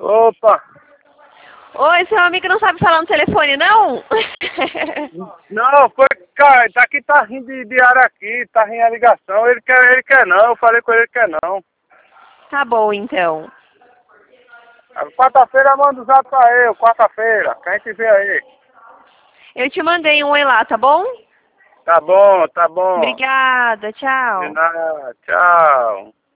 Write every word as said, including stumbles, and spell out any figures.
Opa! Oi, seu amigo não sabe falar no telefone, não? Não, foi, cara, daqui tá rindo de, de área aqui, tá rindo a ligação, ele quer, ele quer não, eu falei com ele que quer não. Tá bom, então. Quarta-feira manda o zap pra eu, quarta-feira, que a gente vê aí. Eu te mandei um oi lá, tá bom? Tá bom, tá bom. Obrigada, De tchau. nada, tchau.